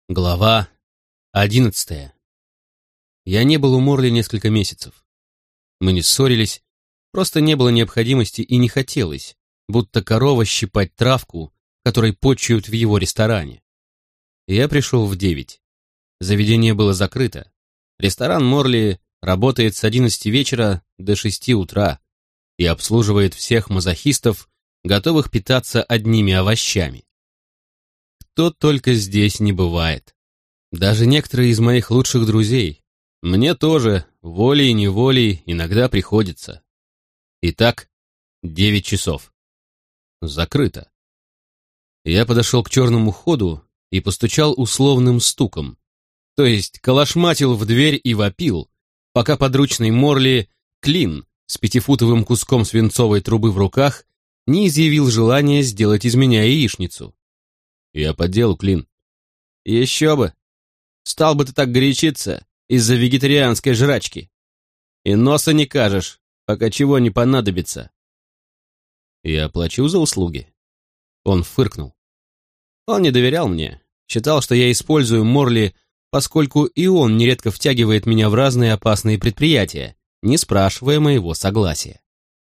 Глава 11. Я не был у Морли несколько месяцев. Мы не ссорились, просто не было необходимости и не хотелось, будто корова щипать травку, которой почуют в его ресторане. Я пришел в 9. Заведение было закрыто. Ресторан Морли работает с 11 вечера до 6 утра и обслуживает всех мазохистов, готовых питаться одними овощами. Кто только здесь не бывает. Даже некоторые из моих лучших друзей. Мне тоже, волей-неволей, иногда приходится. Итак, 9 часов. Закрыто. Я подошел к черному ходу и постучал условным стуком. То есть калашматил в дверь и вопил, пока подручный Морли Клин с 5-футовым куском свинцовой трубы в руках не изъявил желания сделать из меня яичницу. Я по делу, Клин. Еще бы. Стал бы ты так горячиться из-за вегетарианской жрачки. И носа не кажешь, пока чего не понадобится. Я плачу за услуги. Он фыркнул. Он не доверял мне, считал, что я использую Морли, поскольку и он нередко втягивает меня в разные опасные предприятия, не спрашивая моего согласия.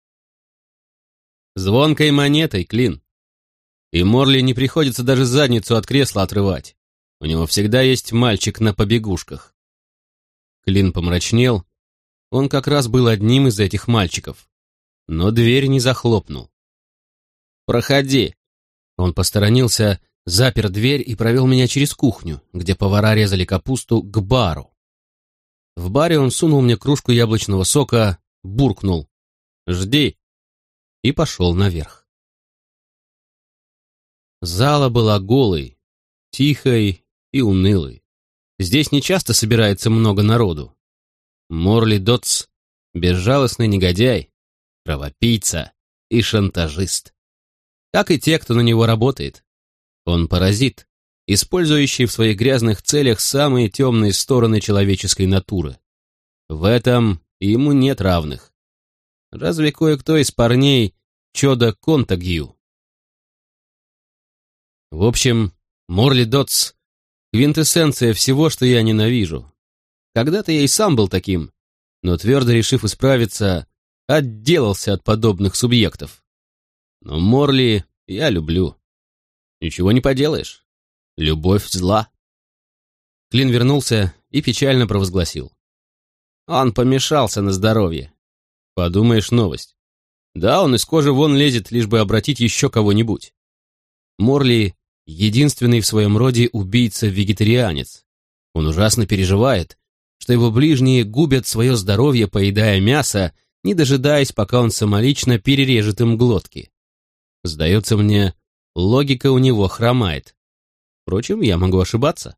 Звонкой монетой, Клин. И Морли не приходится даже задницу от кресла отрывать. У него всегда есть мальчик на побегушках. Клин помрачнел. Он как раз был одним из этих мальчиков. Но дверь не захлопнул. «Проходи». Он посторонился, запер дверь и провел меня через кухню, где повара резали капусту, к бару. В баре он сунул мне кружку яблочного сока, буркнул «Жди» и пошел наверх. Зала была голой, тихой и унылой. Здесь нечасто собирается много народу. Морли Дотс — безжалостный негодяй, кровопийца и шантажист. Как и те, кто на него работает. Он паразит, использующий в своих грязных целях самые темные стороны человеческой натуры. В этом ему нет равных. Разве кое-кто из парней Чода Контагью? В общем, Морли Дотс — квинтэссенция всего, что я ненавижу. Когда-то я и сам был таким, но твердо решив исправиться, отделался от подобных субъектов. Но Морли я люблю. Ничего не поделаешь. Любовь зла. Клин вернулся и печально провозгласил. Он помешался на здоровье. Подумаешь, новость. Да, он из кожи вон лезет, лишь бы обратить еще кого-нибудь. Морли — единственный в своем роде убийца-вегетарианец. Он ужасно переживает, что его ближние губят свое здоровье, поедая мясо, не дожидаясь, пока он самолично перережет им глотки. Сдается мне, логика у него хромает. Впрочем, я могу ошибаться.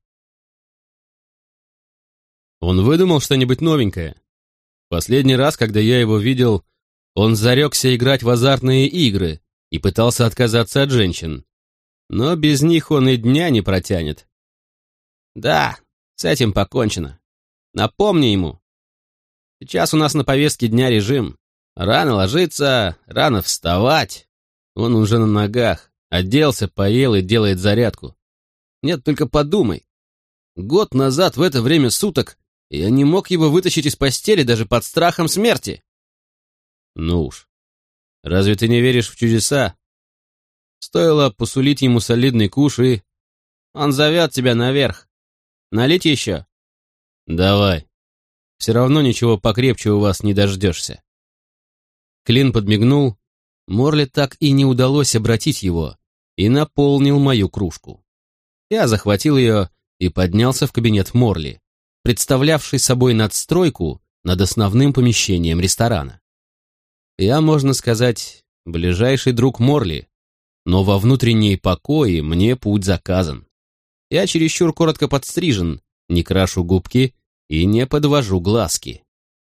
Он выдумал что-нибудь новенькое. Последний раз, когда я его видел, он зарекся играть в азартные игры и пытался отказаться от женщин. Но без них он и дня не протянет. Да, с этим покончено. Напомни ему. Сейчас у нас на повестке дня режим. Рано ложиться, рано вставать. Он уже на ногах, оделся, поел и делает зарядку. Нет, только подумай. Год назад в это время суток я не мог его вытащить из постели даже под страхом смерти. Ну уж. Разве ты не веришь в чудеса? Стоило посулить ему солидный куш, и... Он зовет тебя наверх. Налить еще? Давай. Все равно ничего покрепче у вас не дождешься. Клин подмигнул. Морли так и не удалось обратить его и наполнил мою кружку. Я захватил ее и поднялся в кабинет Морли, представлявший собой надстройку над основным помещением ресторана. Я, можно сказать, ближайший друг Морли, но во внутренние покои мне путь заказан. Я чересчур коротко подстрижен, не крашу губки и не подвожу глазки.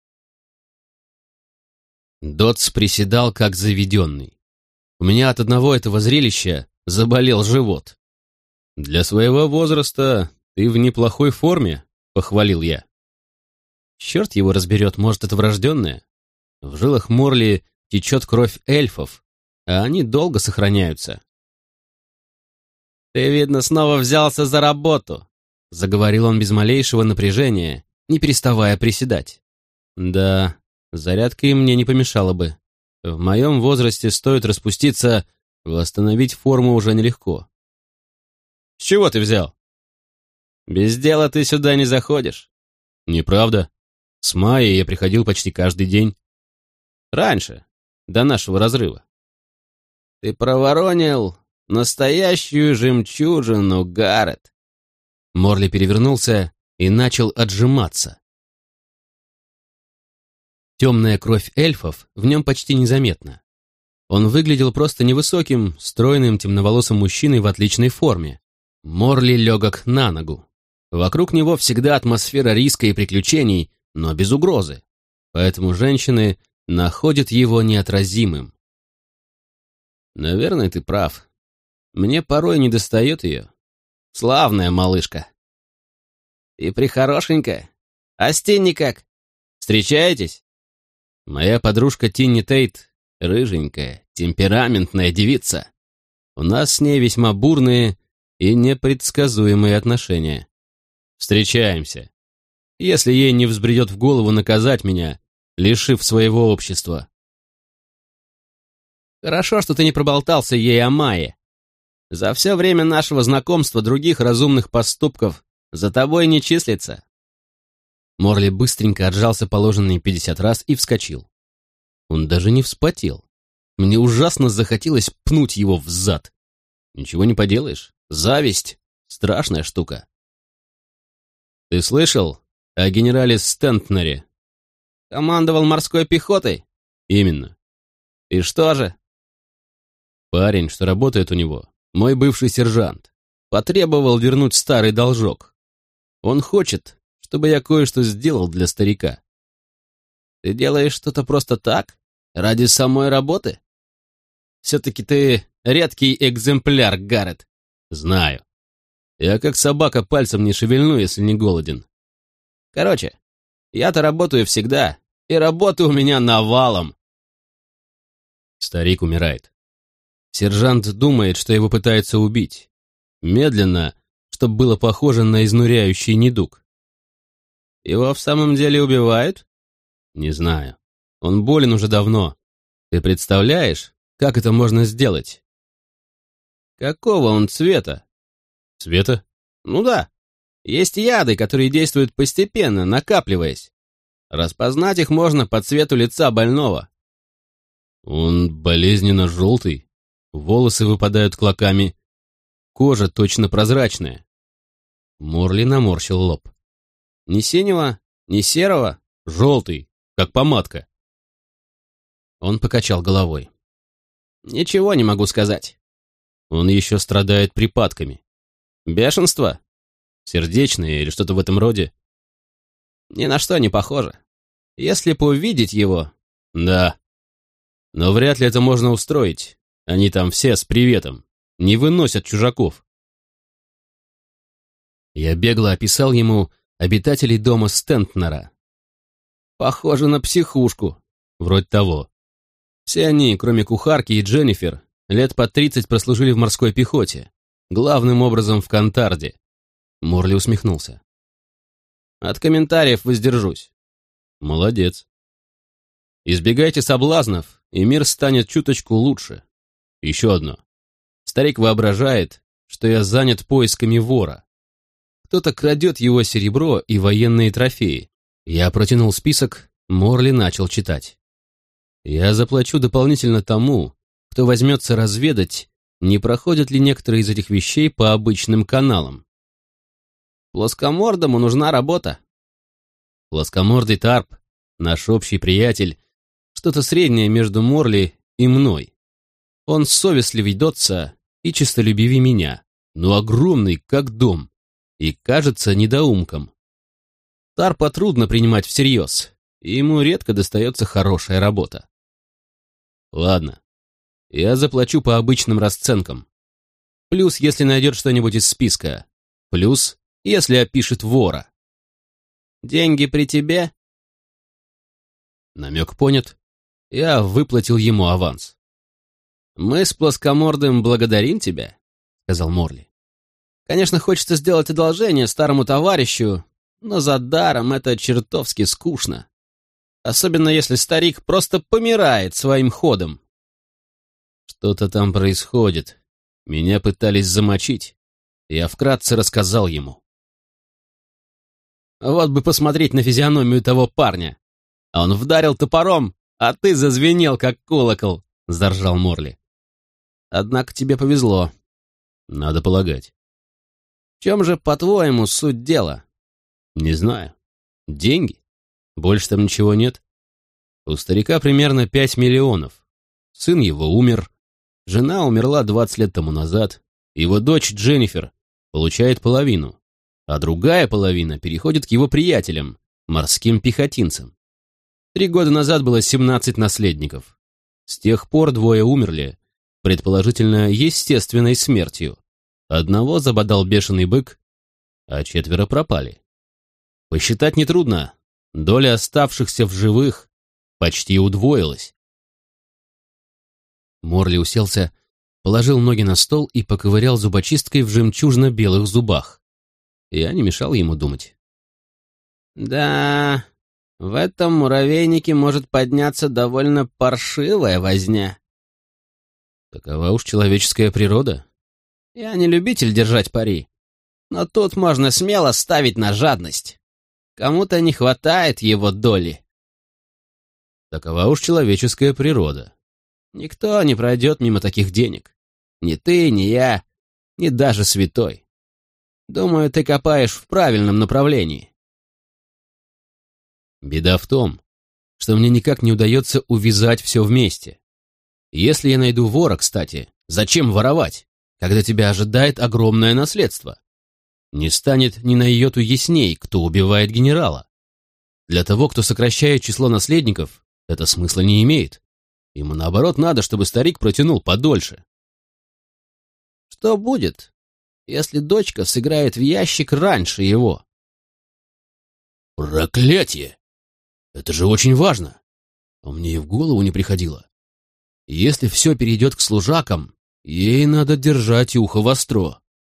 Дотс приседал как заведенный. У меня от одного этого зрелища заболел живот. «Для своего возраста ты в неплохой форме», — похвалил я. Черт его разберет, может, это врожденное. В жилах Морли течет кровь эльфов, а они долго сохраняются. «Ты, видно, снова взялся за работу. заговорил он без малейшего напряжения, не переставая приседать. Да, зарядка и мне не помешала бы. В моем возрасте стоит распуститься, восстановить форму уже нелегко. С чего ты взял? Без дела ты сюда не заходишь. Неправда. С мая я приходил почти каждый день. Раньше, до нашего разрыва. Ты проворонил настоящую жемчужину, Гаррет. Морли перевернулся и начал отжиматься. Темная кровь эльфов в нем почти незаметна. Он выглядел просто невысоким, стройным, темноволосым мужчиной в отличной форме. Морли легок на ногу. Вокруг него всегда атмосфера риска и приключений, но без угрозы. Поэтому женщины находят его неотразимым. Наверное, ты прав. Мне порой недостает ее. Славная малышка. И прихорошенькая. А с Тинни как? Встречаетесь? Моя подружка Тинни Тейт — рыженькая, темпераментная девица. У нас с ней весьма бурные и непредсказуемые отношения. Встречаемся. Если ей не взбредет в голову наказать меня, лишив своего общества. Хорошо, что ты не проболтался ей о Майе. За все время нашего знакомства других разумных поступков за тобой не числится. Морли быстренько отжался положенные 50 раз и вскочил. Он даже не вспотел. Мне ужасно захотелось пнуть его в зад. Ничего не поделаешь. Зависть — страшная штука. Ты слышал о генерале Стентнере? Командовал морской пехотой? Именно. И что же? Парень, что работает у него, мой бывший сержант, потребовал вернуть старый должок. Он хочет, чтобы я кое-что сделал для старика. Ты делаешь что-то просто так? Ради самой работы? Все-таки ты редкий экземпляр, Гаррет. Знаю. Я как собака пальцем не шевельну, если не голоден. Короче, я-то работаю всегда, и работы у меня навалом. Старик умирает. Сержант думает, что его пытаются убить. Медленно, чтобы было похоже на изнуряющий недуг. Его в самом деле убивают? Не знаю. Он болен уже давно. Ты представляешь, как это можно сделать? Какого он цвета? Цвета? Ну да. Есть яды, которые действуют постепенно, накапливаясь. Распознать их можно по цвету лица больного. Он болезненно желтый, волосы выпадают клоками, кожа точно прозрачная. Морли наморщил лоб. Ни синего, ни серого, желтый, как помадка. Он покачал головой. Ничего не могу сказать. Он еще страдает припадками. Бешенство? Сердечное или что-то в этом роде? Ни на что не похоже. Если бы увидеть его... Да. Но вряд ли это можно устроить. Они там все с приветом. Не выносят чужаков. Я бегло описал ему обитателей дома Стентнера. Похоже на психушку. Вроде того. Все они, кроме кухарки и Дженнифер, лет по 30 прослужили в морской пехоте. Главным образом в Контарде. Морли усмехнулся. От комментариев воздержусь. Молодец. Избегайте соблазнов, и мир станет чуточку лучше. Еще одно. Старик воображает, что я занят поисками вора. Кто-то крадет его серебро и военные трофеи. Я протянул список, Морли начал читать. Я заплачу дополнительно тому, кто возьмется разведать, не проходят ли некоторые из этих вещей по обычным каналам. Плоскомордому нужна работа. Плоскомордый Тарп, наш общий приятель, что-то среднее между Морли и мной. Он совестливый ведется и честолюбивее меня, но огромный, как дом, и кажется недоумком. Тарпа трудно принимать всерьез, и ему редко достается хорошая работа. Ладно, я заплачу по обычным расценкам. Плюс, если найдет что-нибудь из списка. Плюс, если опишет вора. Деньги при тебе? Намек понят. Я выплатил ему аванс. «Мы с Плоскомордым благодарим тебя», — сказал Морли. Конечно, хочется сделать одолжение старому товарищу, но за даром это чертовски скучно. Особенно если старик просто помирает своим ходом. Что-то там происходит. Меня пытались замочить. Я вкратце рассказал ему. Вот бы посмотреть на физиономию того парня. Он вдарил топором, а ты зазвенел, как колокол, — заржал Морли. Однако тебе повезло. Надо полагать. В чем же, по-твоему, суть дела? Не знаю. Деньги? Больше там ничего нет. У старика примерно 5 миллионов. Сын его умер. Жена умерла 20 лет тому назад. Его дочь Дженнифер получает половину, а другая половина переходит к его приятелям, морским пехотинцам. 3 года назад было 17 наследников. С тех пор 2 умерли, предположительно, естественной смертью. Одного забодал бешеный бык, а 4 пропали. Посчитать нетрудно. Доля оставшихся в живых почти удвоилась. Морли уселся, положил ноги на стол и поковырял зубочисткой в жемчужно-белых зубах. Я не мешал ему думать. «Да, в этом муравейнике может подняться довольно паршивая возня». «Такова уж человеческая природа». «Я не любитель держать пари, но тут можно смело ставить на жадность. Кому-то не хватает его доли». «Такова уж человеческая природа». «Никто не пройдет мимо таких денег. Ни ты, ни я, ни даже святой. Думаю, ты копаешь в правильном направлении». Беда в том, что мне никак не удается увязать все вместе. Если я найду вора, кстати, зачем воровать, когда тебя ожидает огромное наследство? Не станет ни на йоту ясней, кто убивает генерала. Для того, кто сокращает число наследников, это смысла не имеет. Ему, наоборот, надо, чтобы старик протянул подольше. Что будет, если дочка сыграет в ящик раньше его? Проклятие! Это же очень важно. А мне и в голову не приходило. Если все перейдет к служакам, ей надо держать ухо востро.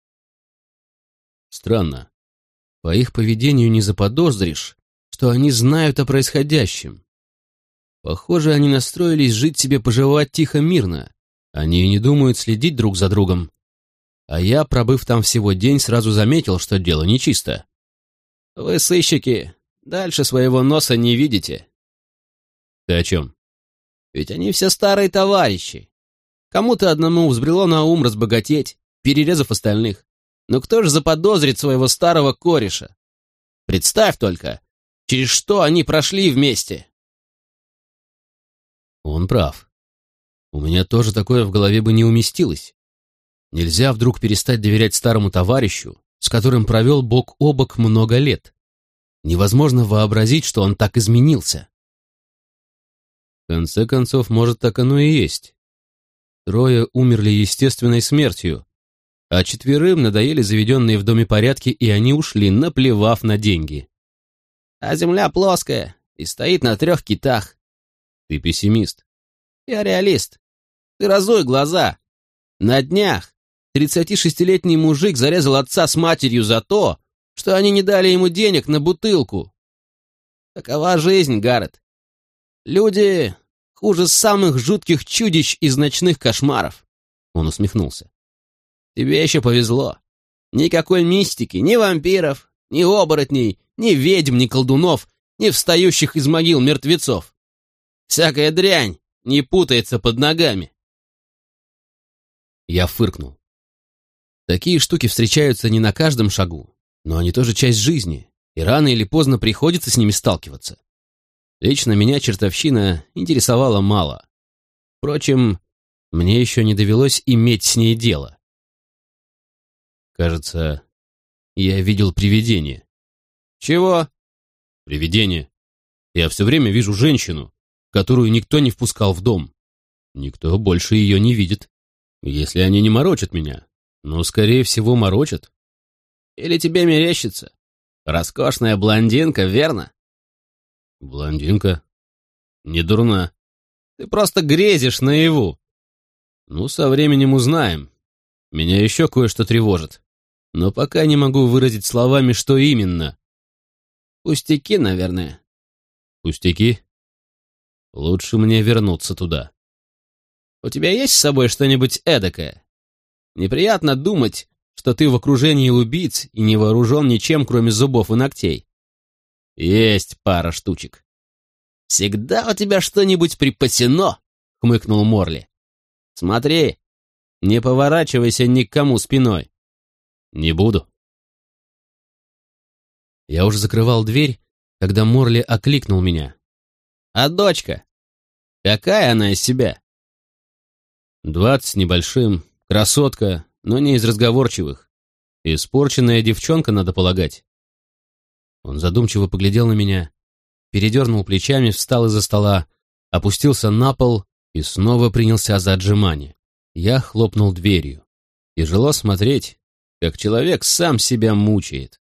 Странно. По их поведению не заподозришь, что они знают о происходящем. Похоже, они настроились жить себе, поживать тихо-мирно. Они и не думают следить друг за другом. А я, пробыв там всего день, сразу заметил, что дело нечисто. Вы, сыщики, дальше своего носа не видите. Ты о чем? Ведь они все старые товарищи. Кому-то одному взбрело на ум разбогатеть, перерезав остальных. Но кто же заподозрит своего старого кореша? Представь только, через что они прошли вместе. Он прав. У меня тоже такое в голове бы не уместилось. Нельзя вдруг перестать доверять старому товарищу, с которым провел бок о бок много лет. Невозможно вообразить, что он так изменился. В конце концов, может, так оно и есть. 3 умерли естественной смертью, а 4 надоели заведенные в доме порядки, и они ушли, наплевав на деньги. А земля плоская и стоит на 3 китах. Ты пессимист. Я реалист. Ты разуй глаза. На днях 36-летний мужик зарезал отца с матерью за то, что они не дали ему денег на бутылку. Такова жизнь, Гаррет. Люди хуже самых жутких чудищ из ночных кошмаров. Он усмехнулся. Тебе еще повезло. Никакой мистики, ни вампиров, ни оборотней, ни ведьм, ни колдунов, ни встающих из могил мертвецов. Всякая дрянь не путается под ногами. Я фыркнул. Такие штуки встречаются не на каждом шагу, но они тоже часть жизни, и рано или поздно приходится с ними сталкиваться. Лично меня чертовщина интересовала мало. Впрочем, мне еще не довелось иметь с ней дело. Кажется, я видел привидение. Чего? Привидение. Я все время вижу женщину, которую никто не впускал в дом. Никто больше ее не видит. Если они не морочат меня, но, скорее всего, морочат. Или тебе мерещится? Роскошная блондинка, верно? Блондинка? Не дурна. Ты просто грезишь наяву. Ну, со временем узнаем. Меня еще кое-что тревожит. но пока не могу выразить словами, что именно. Пустяки, наверное. Пустяки? Лучше мне вернуться туда. У тебя есть с собой что-нибудь эдакое? Неприятно думать, что ты в окружении убийц и не вооружен ничем, кроме зубов и ногтей. Есть пара штучек. «Всегда у тебя что-нибудь припасено», — хмыкнул Морли. «Смотри, не поворачивайся ни к кому спиной». Не буду. Я уже закрывал дверь, когда Морли окликнул меня. «А дочка? Какая она из себя?» 20 с небольшим, красотка, но не из разговорчивых. Испорченная девчонка, надо полагать. Он задумчиво поглядел на меня, передернул плечами, встал из-за стола, опустился на пол и снова принялся за отжимание. Я хлопнул дверью. Тяжело смотреть, как человек сам себя мучает.